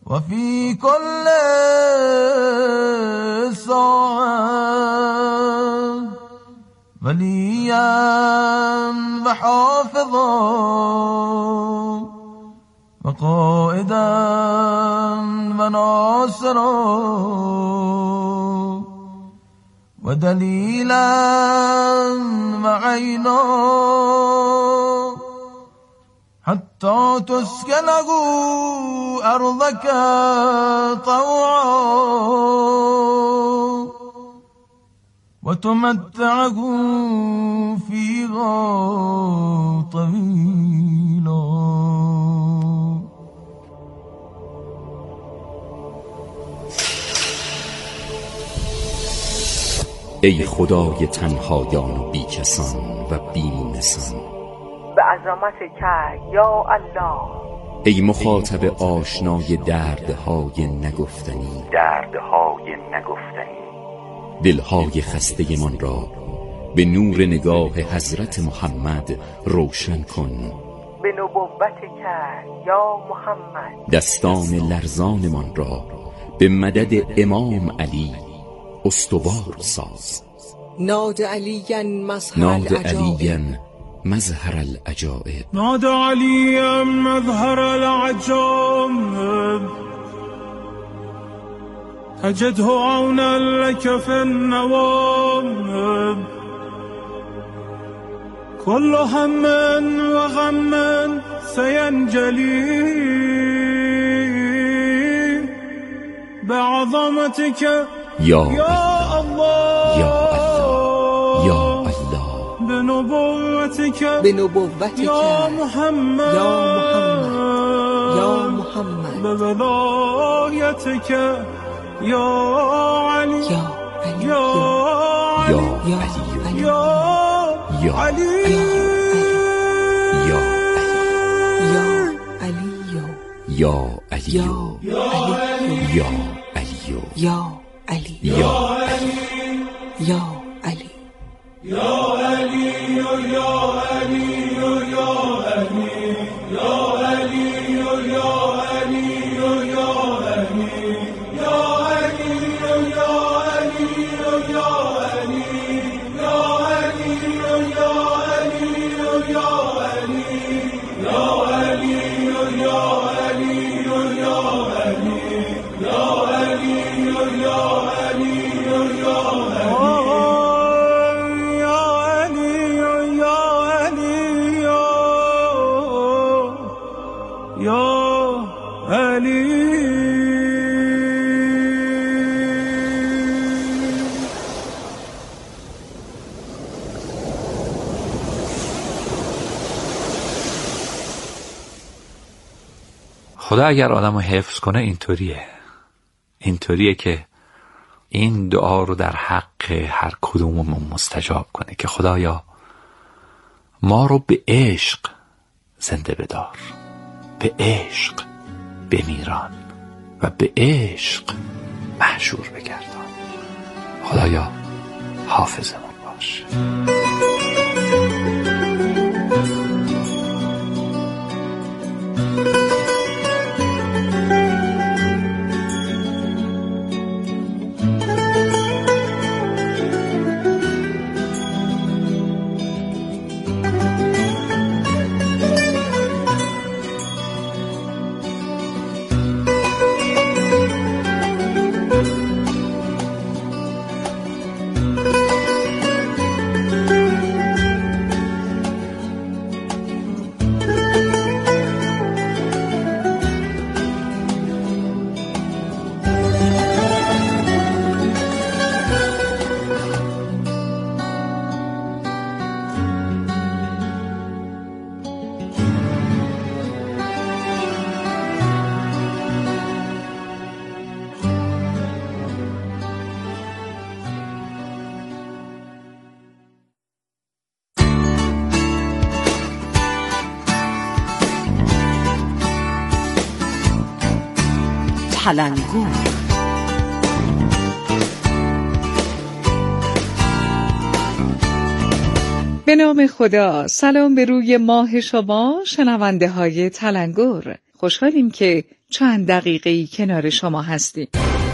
وفي كل ساعة وليا وحافظا وقائدا وناصرا ودليلا وعينا حتى تسكنه أرضك طوعا وتمتعه فيها طويلا. ای خدای تنهایان و بیکسان و بیمونسان، به عظمتک یا الله. ای مخاطب آشنای دردهای نگفتنی، دلهای خسته من را به نور نگاه حضرت محمد روشن کن. به نبوتک یا محمد، دستان لرزان من را به مدد امام علی استوار ساز. ناد علیاً مظهر العجائب، ناد علیاً مظهر العجائب، تجده عونا لك في النوائب، كل هم وغم سينجلي بعظمتك یا الله یا الله یا الله، بنبوتك یا محمد بولایتك یا علی یا علی یا علی یا علی یا علی یا علی یا علی یا علی یا علی یا یا علی یا علی یا علی یا علی یا علی یا علی یا علی یا علی یا علی یا علی یا علی یا علی یا علی یا علی یا علی یا علی یا علی یا علی خدا اگر آدمو حفظ کنه اینطوریه که این دعا رو در حق هر کدوممون مستجاب کنه که خدایا ما رو به عشق زنده بدار، به عشق بمیران و به عشق محشور بگردان. خدایا حافظمون باش. تلنگور. به نام خدا. سلام به روی ماه شما شنونده های تلنگور. خوشحالیم که چند دقیقه‌ای کنار شما هستیم.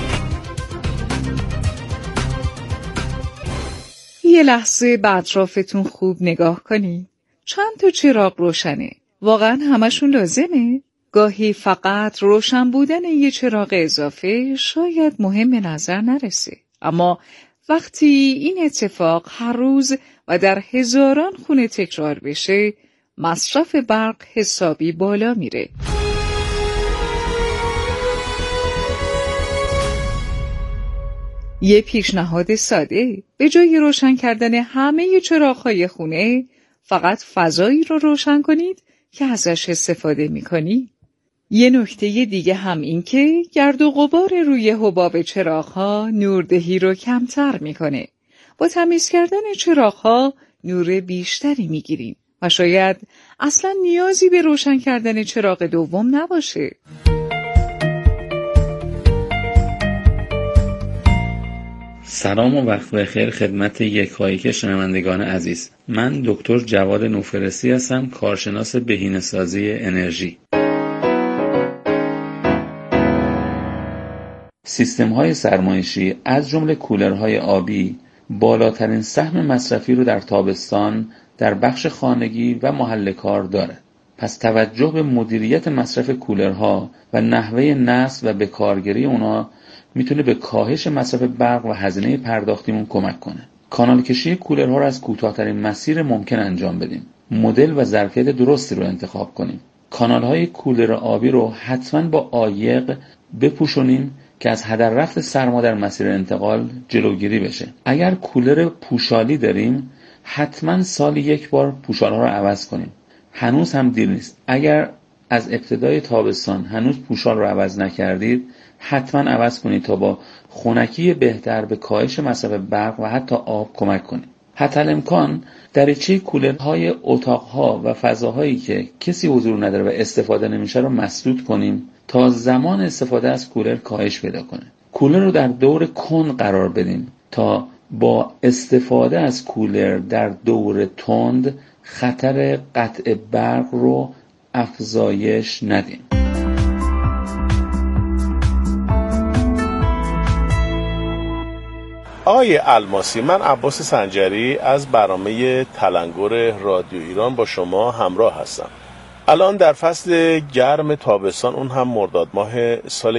یه لحظه به اطرافتون خوب نگاه کنید. چند تا چراغ روشنه. واقعا همشون لازمه؟ گاهی فقط روشن بودن یه چراغ اضافه شاید مهم به نظر نرسه. اما وقتی این اتفاق هر روز و در هزاران خونه تکرار بشه، مصرف برق حسابی بالا میره. یه پیشنهاد ساده، به جای روشن کردن همه چراغ‌های خونه، فقط فضایی رو روشن کنید که ازش استفاده می‌کنید. یه نکته دیگه هم این که گرد و غبار روی حباب چراغ‌ها نوردهی رو کمتر می‌کنه. با تمیز کردن چراغ‌ها نور بیشتری می‌گیریم و شاید اصلا نیازی به روشن کردن چراغ دوم نباشه. سلام و وقت بخیر خدمت یکایک شنوندگان عزیز. من دکتر جواد نوفرسی هستم، کارشناس بهینه‌سازی انرژی. سیستم‌های سرمایشی از جمله کولرهای آبی بالاترین سهم مصرفی رو در تابستان در بخش خانگی و محل کار داره. پس توجه به مدیریت مصرف کولرها و نحوه نصب و به کارگیری اونا میتونه به کاهش مصرف برق و هزینه پرداختیمون کمک کنه. کانال کشی کولرها رو از کوتاه‌ترین مسیر ممکن انجام بدیم. مدل و ظرفیت درستی رو انتخاب کنیم. کانال‌های کولر آبی رو حتما با عایق بپوشونیم که از هدر رفت سرما در مسیر انتقال جلوگیری بشه. اگر کولر پوشالی داریم، حتما سالی یک بار پوشال‌ها رو عوض کنیم. هنوز هم دیر نیست. اگر از ابتدای تابستان هنوز پوشال رو عوض نکردید، حتما عوض کنید تا با خنکی بهتر به کاهش مصرف برق و حتی آب کمک کنید. حتی الامکان دریچه کولرهای اتاقها و فضاهایی که کسی حضور نداره و استفاده نمیشه رو مسدود کنیم تا زمان استفاده از کولر کاهش پیدا کنه. کولر رو در دور کند قرار بدیم تا با استفاده از کولر در دور تند خطر قطع برق رو افزایش ندیم. آقای الماسی، من عباس سنجری از برنامه تلنگر رادیو ایران با شما همراه هستم. الان در فصل گرم تابستان، اون هم مرداد ماه سال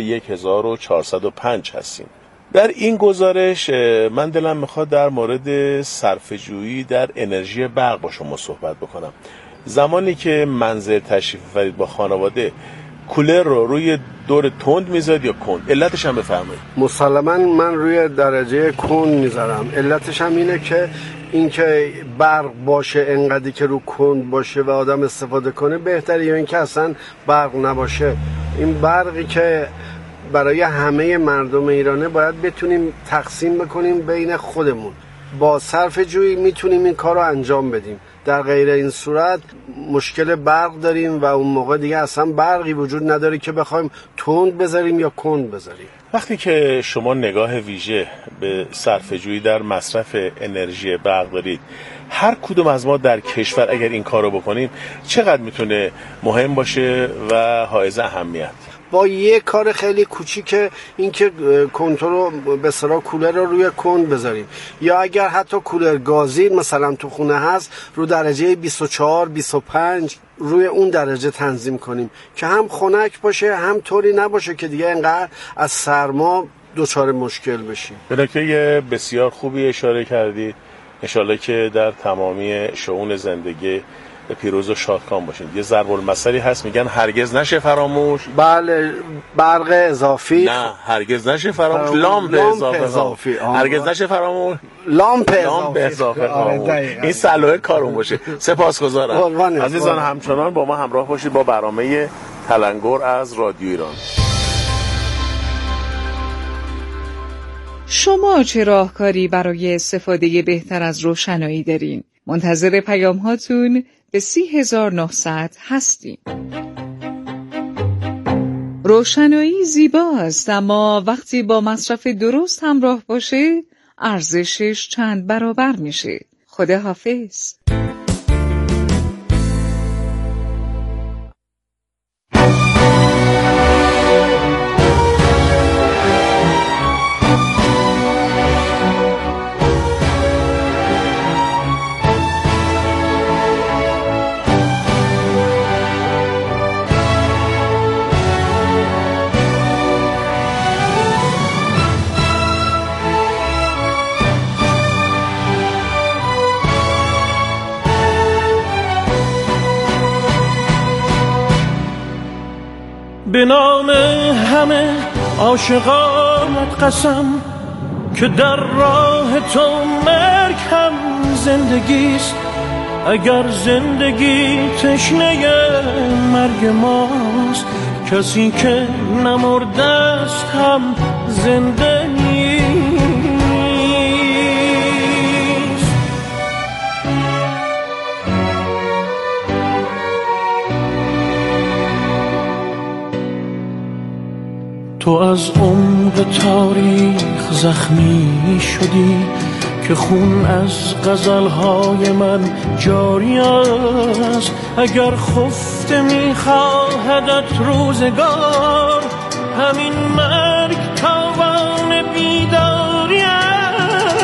1405 هستیم. در این گزارش من دلم میخواد در مورد صرفه‌جویی در انرژی برق با شما صحبت بکنم. زمانی که منزل تشریف آورید با خانواده، کولر رو روی دور تند میذارید یا کند؟ علتش هم بفرمایید. مسلماً من روی درجه کند میذارم. علتش هم اینه که اینکه برق باشه، انقدری که رو کند باشه و آدم استفاده کنه بهتره، یا اینکه اصلا برق نباشه. این برقی که برای همه مردم ایرانه باید بتونیم تقسیم بکنیم بین خودمون. با صرفه جویی میتونیم این کار رو انجام بدیم. در غیر این صورت مشکل برق داریم و اون موقع دیگه اصلا برقی وجود نداره که بخوایم تند بذاریم یا کند بذاریم. وقتی که شما نگاه ویژه به صرفه‌جویی در مصرف انرژی برق دارید، هر کدوم از ما در کشور اگر این کارو بکنیم چقدر میتونه مهم باشه و حائز اهمیت؟ با یه کار خیلی کوچیک، این که کنترل به اصطلاح کولر رو روی کند بذاریم، یا اگر حتی کولر گازی مثلا تو خونه هست رو درجه 24 25 روی اون درجه تنظیم کنیم که هم خنک باشه هم طوری نباشه که دیگه اینقدر از سرما دچار مشکل بشیم. به نکته بسیار خوبی اشاره کردید. انشالله که در تمامی شئون زندگی پیروز و شادکام باشید. یه ضرب المثلی هست میگن هرگز نشه فراموش. بله، برق اضافی. نه، هرگز نشه فراموش. لامپ اضافی. هرگز نشه فراموش. لامپ اضافی. این صلاح کارون باشه. سپاسگزارم. عزیزان همچنان با ما همراه باشید با برنامه تلنگر از رادیو ایران. شما چه راهکاری برای استفاده بهتر از روشنایی دارین؟ منتظر پیام هاتون به 30900 هستیم. روشنایی زیباست، اما وقتی با مصرف درست همراه باشه ارزشش چند برابر میشه. خداحافظ. به نام همه عاشقانت قسم که در راه تو مرگ هم زندگیست. اگر زندگی تشنه مرگ ماست، کسی که نمرده است هم زنده نیست. تو از عمق تاریخ زخمی شدی که خون از غزلهای من جاری است. اگر خفته می‌خواهدت روزگار، همین مرگ تاوان بیداری است.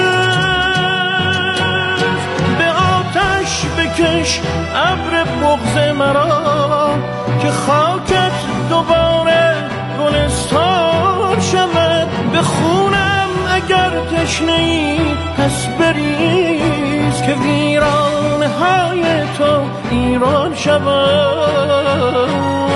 به آتش بکش ابر بغض مرا که خاکت دوباره گلستان شود. به خونم اگر تشنه‌ای پس بریز که ویرانه های تو ایران شود.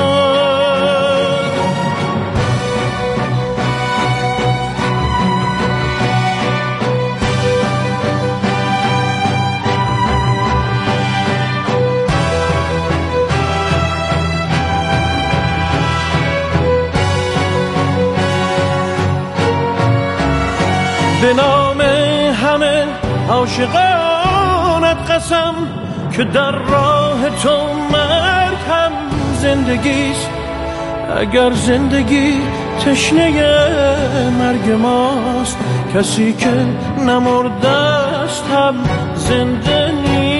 به نام همه عاشقانت قسم که در راه تو مرگ هم زندگیست. اگر زندگی تشنه مرگ ماست، کسی که نمرده است هم زنده نیست.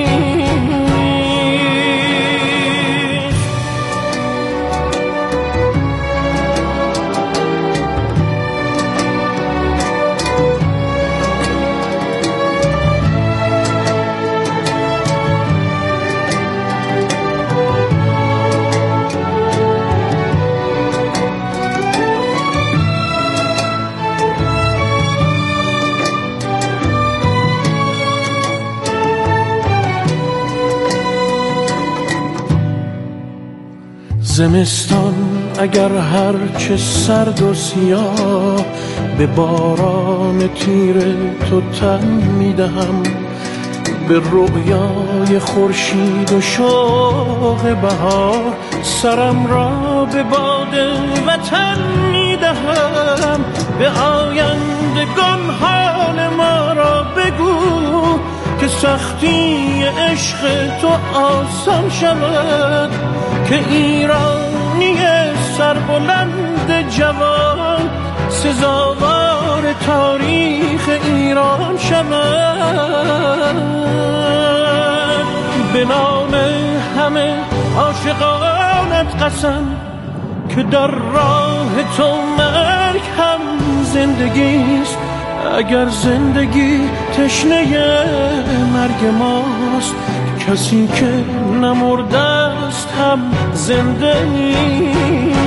زمستان اگر هرچه سرد و سیاه، به باران تیر تو تن میدهم. به رؤیای خورشید و شوق بهار، سرم را به باد وطن میدهم. به آیندگان حال ما را بگو که سختی عشق تو آسان شود. که ایرانی سربلند جوان سزاوار تاریخ ایران شود. به نام همه عاشقانت قسم که در راه تو مرگ هم زندگیست. اگر زندگی تشنه مرگ ماست، کسی که نمرده است هم زنده نیست.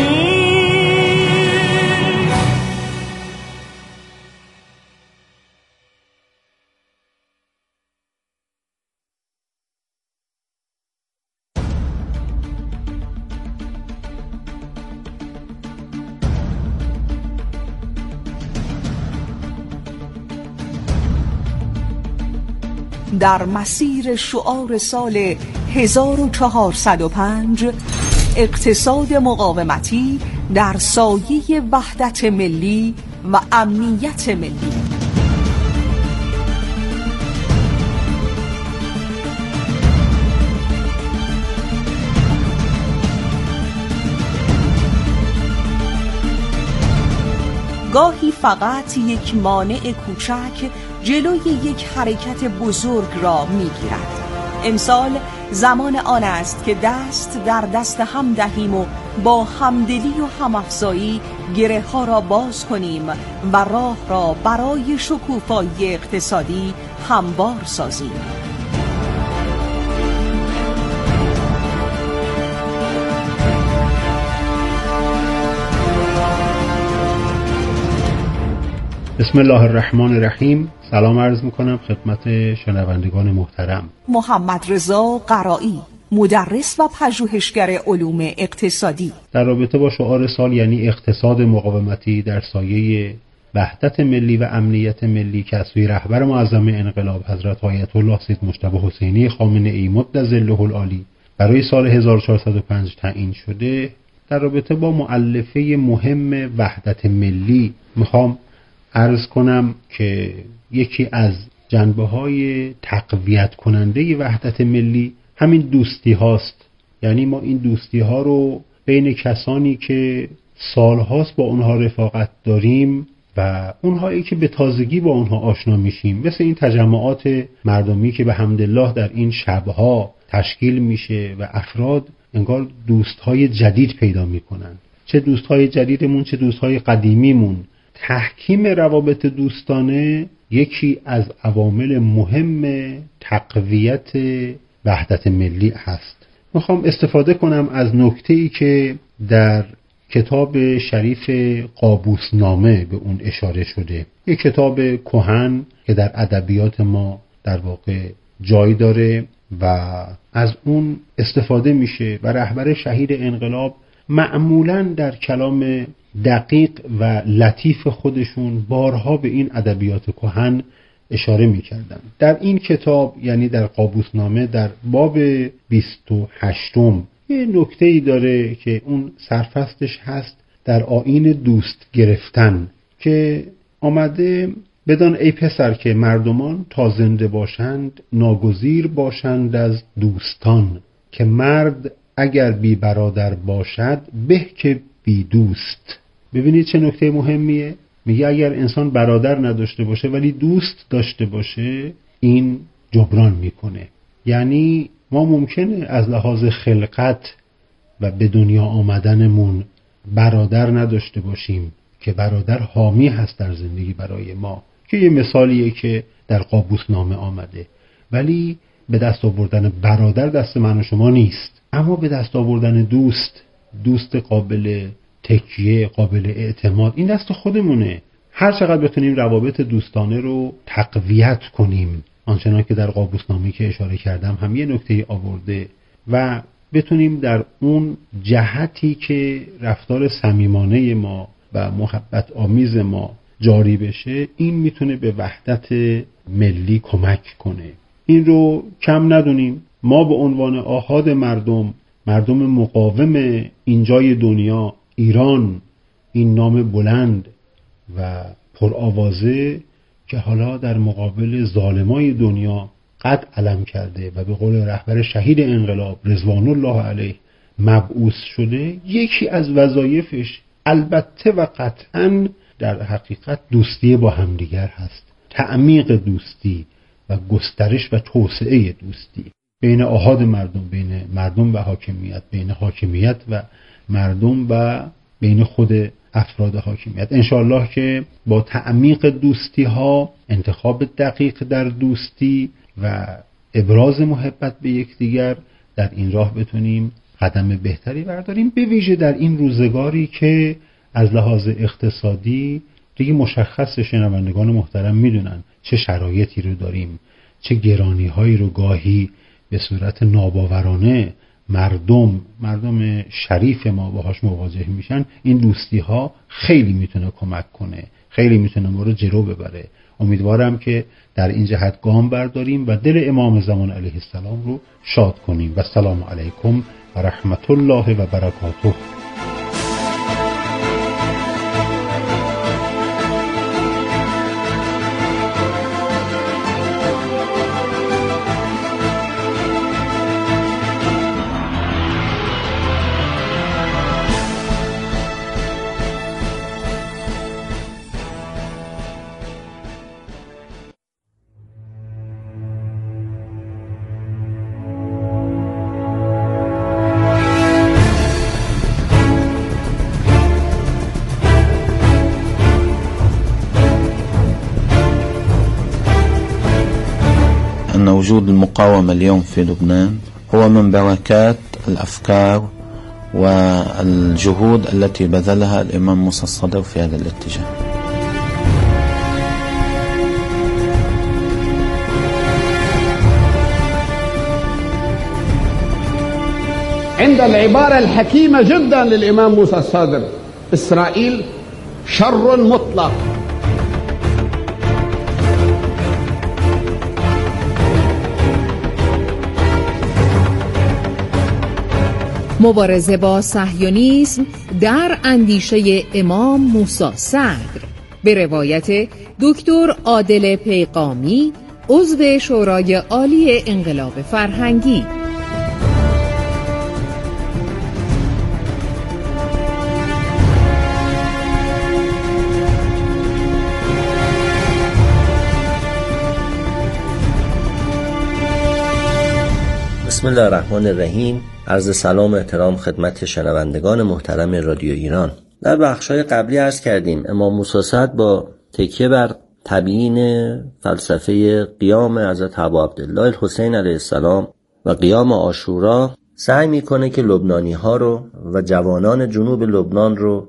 در مسیر شعار سال 1405 اقتصاد مقاومتی در سایه وحدت ملی و امنیت ملی. گاهی فقط یک مانع کوچک جلوی یک حرکت بزرگ را می‌گیرد. امسال زمان آن است که دست در دست هم دهیم و با همدلی و همافزایی گره ها را باز کنیم و راه را برای شکوفایی اقتصادی هموار سازیم. بسم الله الرحمن الرحیم. سلام عرض میکنم خدمت شنوندگان محترم. محمد رضا قرایی، مدرس و پژوهشگر علوم اقتصادی. در رابطه با شعار سال یعنی اقتصاد مقاومتی در سایه وحدت ملی و امنیت ملی که از سوی رهبر معظم انقلاب حضرت آیت الله سید مجتبی حسینی خامنه‌ای مد ظله العالی برای سال 1405 تعیین شده، در رابطه با مؤلفه مهم وحدت ملی میخوام عرض کنم که یکی از جنبه‌های تقویت کننده وحدت ملی همین دوستی هاست. یعنی ما این دوستی ها رو بین کسانی که سالهاست با اونها رفاقت داریم و اونهایی که به تازگی با اونها آشنا میشیم، مثل این تجمعات مردمی که به حمدالله در این شبها تشکیل میشه و افراد انگار دوستهای جدید پیدا میکنن، چه دوستهای جدیدمون چه دوستهای قدیمیمون. تحکیم روابط دوستانه یکی از عوامل مهم تقویت وحدت هستی هست. میخوام استفاده کنم از نکته‌ای که در کتاب شریف قابوسنامه به اون اشاره شده، یک کتاب کهن که در ادبیات ما در واقع جای داره و از اون استفاده میشه و رهبر شهید انقلاب معمولاً در کلام دقیق و لطیف خودشون بارها به این ادبیات کهن اشاره می‌کردن. در این کتاب یعنی در قابوسنامه در باب 28 یه نکته‌ای داره که اون سرفصلش هست در آیین دوست گرفتن، که آمده بدان ای پسر که مردمان تا زنده باشند ناگزیر باشند از دوستان، که مرد اگر بی برادر باشد به که بی دوست. ببینید چه نکته مهمیه. میگه اگر انسان برادر نداشته باشه ولی دوست داشته باشه این جبران میکنه. یعنی ما ممکنه از لحاظ خلقت و به دنیا آمدنمون برادر نداشته باشیم که برادر حامی هست در زندگی برای ما، که یه مثالیه که در قابوسنامه آمده، ولی به دست آوردن برادر دست من و شما نیست، اما به دست آوردن دوست قابل تکیه، قابل اعتماد، این دست خودمونه. هر چقدر بتونیم روابط دوستانه رو تقویت کنیم، آنچنان که در قابوسنامه‌ای که اشاره کردم هم یه نکته آورده، و بتونیم در اون جهتی که رفتار صمیمانه ما و محبت آمیز ما جاری بشه، این میتونه به وحدت ملی کمک کنه. این رو کم ندونیم. ما به عنوان آحاد مردم مقاوم اینجای دنیا، ایران، این نام بلند و پرآوازه که حالا در مقابل ظالمای دنیا قد علم کرده و به قول رهبر شهید انقلاب رضوان الله علیه مبعوث شده، یکی از وظایفش البته و قطعاً در حقیقت دوستی با همدیگر هست، تعمیق دوستی و گسترش و توسعه دوستی بین آحاد مردم، بین مردم و حاکمیت، بین حاکمیت و مردم و بین خود افراد حاکمیت. انشاءالله که با تعمیق دوستی ها، انتخاب دقیق در دوستی و ابراز محبت به یکدیگر در این راه بتونیم قدم بهتری برداریم، به ویژه در این روزگاری که از لحاظ اقتصادی دیگه مشخص، شنوندگان محترم میدونن چه شرایطی رو داریم، چه گرانی هایی رو گاهی به صورت ناباورانه مردم شریف ما باهاش مواجه میشن. این دوستی ها خیلی میتونه کمک کنه، خیلی میتونه ما رو جلو ببره. امیدوارم که در این جهت گام برداریم و دل امام زمان علیه السلام رو شاد کنیم. و السلام علیکم و رحمت الله و برکاته. وجود المقاومة اليوم في لبنان هو من بركات الأفكار والجهود التي بذلها الإمام موسى الصدر في هذا الاتجاه. عند العبارة الحكيمة جدا للإمام موسى الصادق: إسرائيل شر مطلق. مبارزه با صهیونیسم در اندیشه امام موسی صدر، به روایت دکتر عادل پیغامی، عضو شورای عالی انقلاب فرهنگی. بسم الله الرحمن الرحیم. عرض سلام و احترام خدمت شنوندگان محترم رادیو ایران. در بخش‌های قبلی عرض کردیم امام موسی صدر با تکیه بر تبیین فلسفه قیام حضرت ابا عبدالله الحسین علیه السلام و قیام عاشورا سعی میکنه که لبنانی‌ها رو و جوانان جنوب لبنان رو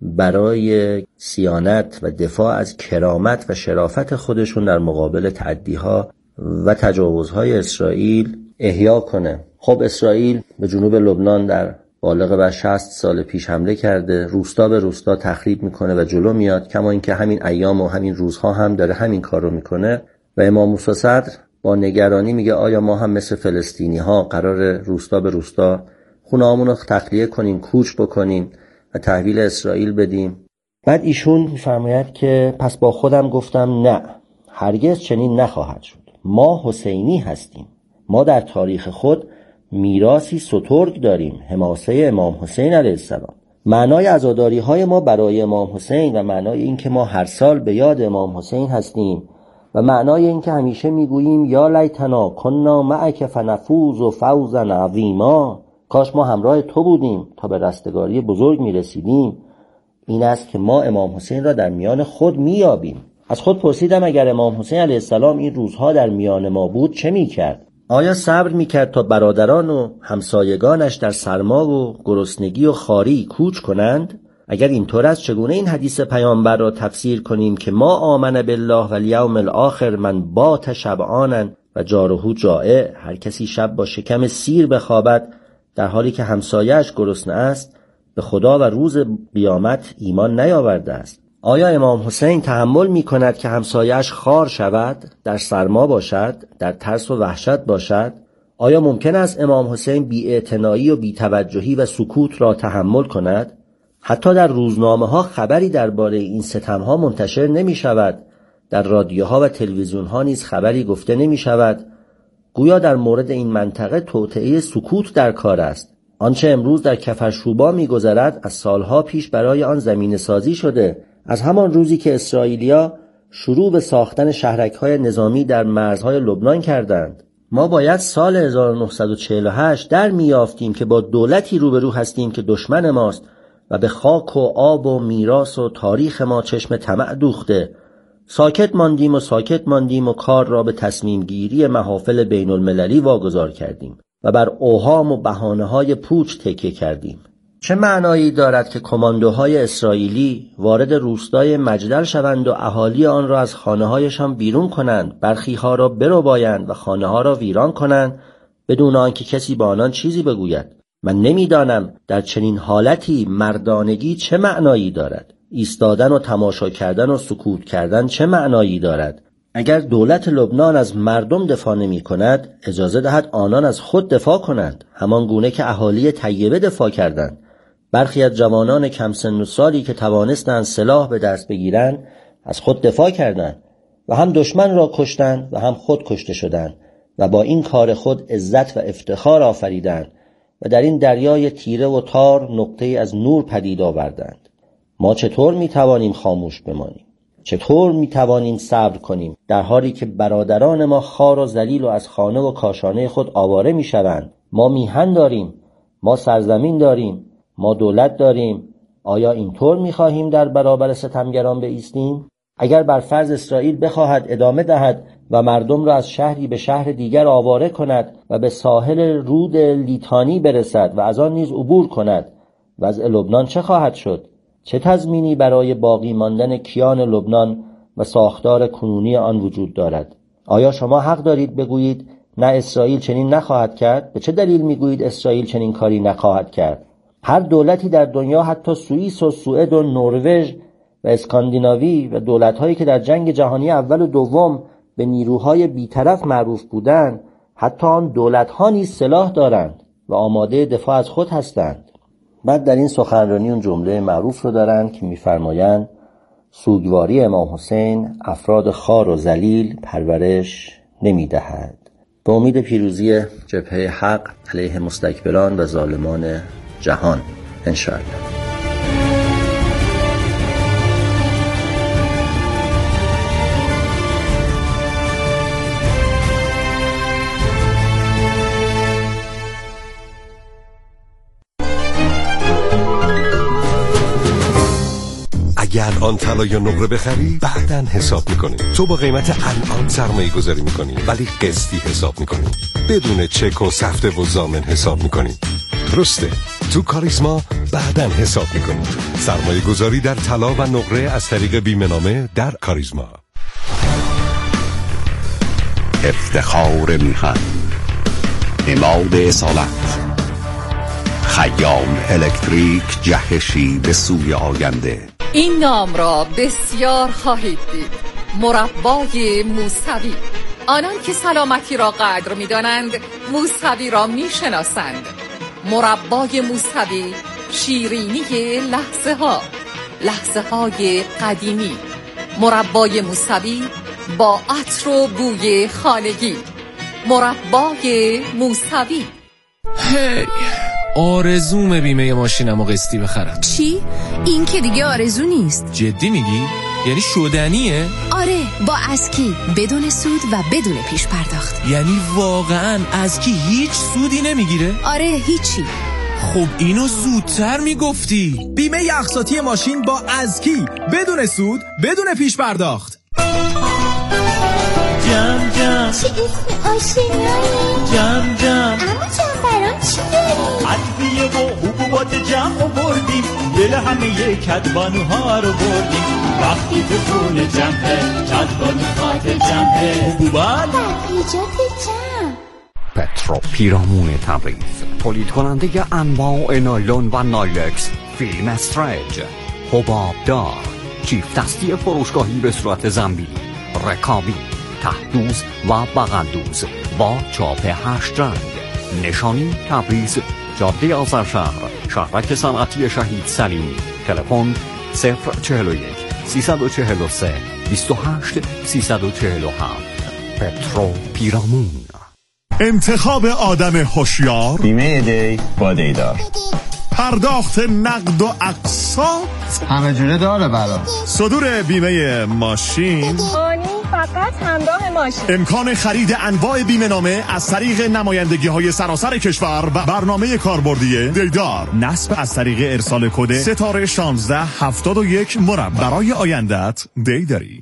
برای صیانت و دفاع از کرامت و شرافت خودشون در مقابل تعدی‌ها و تجاوزهای اسرائیل احیا کنه. خب اسرائیل به جنوب لبنان در بالغ بر 60 سال پیش حمله کرده، روستا به روستا تخریب میکنه و جلو میاد، کما اینکه همین ایام و همین روزها هم داره همین کار رو میکنه. و امام موسی صدر با نگرانی میگه آیا ما هم مثل فلسطینی ها قرار روستا به روستا خونه‌هامون رو تخلیه کنیم، کوچ بکنیم و تحویل اسرائیل بدیم؟ بعد ایشون میفرماید که پس با خودم گفتم نه، هرگز چنین نخواهد شد. ما حسینی هستیم. ما در تاریخ خود میراثی سترگ داریم، حماسه امام حسین علیه السلام. معنای عزاداری های ما برای امام حسین و معنای این که ما هر سال به یاد امام حسین هستیم و معنای این که همیشه میگوییم یا لیتنا کنا معک فنفوز و فوزا عظیما، کاش ما همراه تو بودیم تا به رستگاری بزرگ میرسیدیم، این است که ما امام حسین را در میان خود میابیم. از خود پرسیدم اگر امام حسین علیه السلام این روزها در میان ما بود چه میکرد؟ آیا صبر میکرد تا برادران و همسایگانش در سرما و گرسنگی و خواری کوچ کنند؟ اگر اینطور است چگونه این حدیث پیامبر را تفسیر کنیم که ما آمن بالله و الیوم الاخر من بات شبعانا و جاره جائع؟ هر کسی شب با شکم سیر بخوابد در حالی که همسایه‌اش گرسنه است، به خدا و روز قیامت ایمان نیاورده است. آیا امام حسین تحمل می کند که همسایه‌اش خار شود، در سرما باشد، در ترس و وحشت باشد؟ آیا ممکن است امام حسین بی‌اعتنایی و بی‌توجهی و سکوت را تحمل کند؟ حتی در روزنامه ها خبری درباره این ستم ها منتشر نمی شود. در رادیوها و تلویزیون ها نیز خبری گفته نمی شود. گویا در مورد این منطقه توطئه سکوت در کار است. آنچه امروز در کفرشوبا می گذرد از سالها پیش برای آن زمینه سازی شده. از همان روزی که اسرائیلیا شروع به ساختن شهرک‌های نظامی در مرزهای لبنان کردند. ما باید سال 1948 در میافتیم که با دولتی روبرو هستیم که دشمن ماست و به خاک و آب و میراث و تاریخ ما چشم طمع دوخته. ساکت ماندیم و کار را به تصمیم گیری محافل بین المللی واگذار کردیم و بر اوهام و بهانه‌های پوچ تکیه کردیم. چه معنایی دارد که کماندوهای اسرائیلی وارد روستای مجدل شوند و اهالی آن را از خانه‌هایشان بیرون کنند، برخی‌ها را بربایند و خانه‌ها را ویران کنند بدون آنکه کسی با آنان چیزی بگوید؟ من نمی‌دانم در چنین حالتی مردانگی چه معنایی دارد. ایستادن و تماشا کردن و سکوت کردن چه معنایی دارد؟ اگر دولت لبنان از مردم دفاع نمی کند، اجازه دهد آنان از خود دفاع کنند، همان گونه که اهالی طیبه دفاع کردند. برخی از جوانان کم سن و سالی که توانستند سلاح به دست بگیرند از خود دفاع کردند و هم دشمن را کشتند و هم خود کشته شدند و با این کار خود عزت و افتخار آفریدند و در این دریای تیره و تار نقطه‌ای از نور پدید آوردند. ما چطور میتوانیم خاموش بمانیم؟ چطور میتوانیم صبر کنیم در حالی که برادران ما خوار و ذلیل و از خانه و کاشانه خود آواره میشوند؟ ما میهن داریم، ما سرزمین داریم، ما دولت داریم. آیا اینطور میخواهیم در برابر ستمگران بایستیم؟ اگر بر فرض اسرائیل بخواهد ادامه دهد و مردم را از شهری به شهر دیگر آواره کند و به ساحل رود لیتانی برسد و از آن نیز عبور کند، وضع لبنان چه خواهد شد؟ چه تضمینی برای باقی ماندن کیان لبنان و ساختار کنونی آن وجود دارد؟ آیا شما حق دارید بگویید نه اسرائیل چنین نخواهد کرد. به چه دلیل میگویید اسرائیل چنین کاری نخواهد کرد؟ هر دولتی در دنیا، حتی سوئیس و سوئد و نروژ و اسکاندیناوی و دولت‌هایی که در جنگ جهانی اول و دوم به نیروهای بی‌طرف معروف بودند، حتی آن دولت‌ها نیز سلاح دارند و آماده دفاع از خود هستند. بعد در این سخنرانی اون جمله معروف رو دارند که می‌فرمایند سوگواری امام حسین افراد خوار و ذلیل پرورش نمی‌دهد. به امید پیروزی جبهه حق علیه مستکبران و ظالمان جهان انشاءالله. اگر آن طلا یا نقره بخری بعداً حساب میکنی. تو با قیمت الان سرمایه گذاری میکنی ولی قسطی حساب میکنی، بدون چک و سفته و ضامن حساب میکنی. درسته، تو کاریزما بعداً حساب میکنی. سرمایه گذاری در طلا و نقره از طریق بیمه‌نامه در کاریزما. افتخار میهن، نماد اصالت، خیام الکتریک، جهشی به سوی آینده. این نام را بسیار خواهید دید، مربای موسوی. آنان که سلامتی را قدر می دانند موسوی را می شناسند. مربای موسوی، شیرینی لحظه های قدیمی. مربای موسوی با عطر و بوی خانگی. مربای موسوی. هی آرزوم بیمه ماشینمو قسطی بخرم. چی؟ این که دیگه آرزو نیست. جدی میگی؟ یعنی شدنیه؟ آره، با اسکی، بدون سود و بدون پیش پرداخت. یعنی واقعا اسکی هیچ سودی نمیگیره؟ آره، هیچی. خب اینو زودتر میگفتی. بیمه اقساطی ماشین با اسکی، بدون سود، بدون پیش پرداخت. جم جم، چه اسم آشنایی. جم جم، اما جم برام چی داری؟ ادویه و حبوبات جمع آوردیم، دل همه کدبانوها رو بردیم. وقتی تو خونه جمعه، کدبانوهات جمعه. حبوبات بقیجات جمع. پترو پیرامون تبریز، تولید کننده انواع نایلون و نایلکس، فیلم استرج، حباب دار، چیف دستی فروشگاهی به صورت زنبیلی، رکابی، تهدوز و بغلدوز با چاپ 8 رنگ. نشانی تبریز، جاده آذرشهر، شهرک صنعتی شهید سلیمی. تلفن 041 343 28 347. پترو پیرامون. انتخاب آدم هوشیار، بیمه دی با دیدار، پرداخت نقد و اقساط همه جوره داره برام. صدور بیمه ماشین، فقط همراه ماشین، امکان خرید انواع بیمه نامه از طریق نمایندگی های سراسر کشور و برنامه کاربردی دیدار، نصب از طریق ارسال کد ستاره 1671 مربع. برای آیندت دیداری.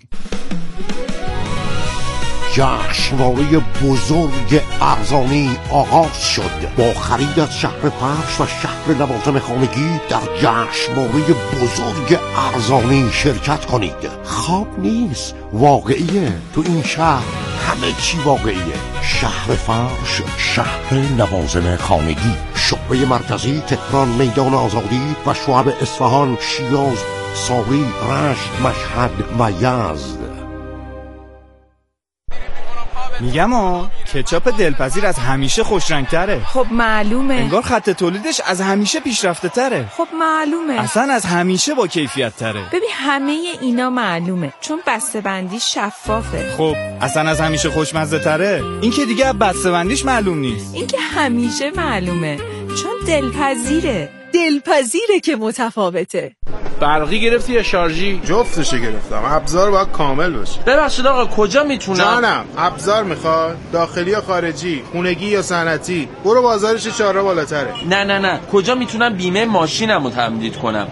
جشنواره بزرگ ارزانی آغاز شد. با خرید از شهر فرش و شهر لوازم خانگی در جشنواره بزرگ ارزانی شرکت کنید. خواب نیست، واقعیه. تو این شهر همه چی واقعیه. شهر فرش، شهر لوازم خانگی، شعبه مرکزی تهران، میدان آزادی و شعب اصفهان، شیراز، ساری، رشت، مشهد و یزد. میگم کچاپ دلپذیر از همیشه خوشرنگتره. خب معلومه. انگار خط تولیدش از همیشه پیشرفته تره. خب معلومه. اصلا از همیشه با کیفیت تره. ببین همه اینا معلومه چون بسته‌بندی شفافه. خب اصلا از همیشه خوشمزه تره. این که دیگه بسته‌بندیش معلوم نیست. این که همیشه معلومه چون دلپذیره. دلپذیره که متفاوته. برقی گرفتی یا شارژی؟ جفتشو گرفتم. ابزار باید کامل باشه. ببخشید آقا کجا میتونم؟ جانم، ابزار میخواد؟ داخلی یا خارجی؟ خونگی یا صنعتی؟ برو بازارش 4 بالاتره. نه کجا میتونم بیمه ماشینمو تمدید کنم؟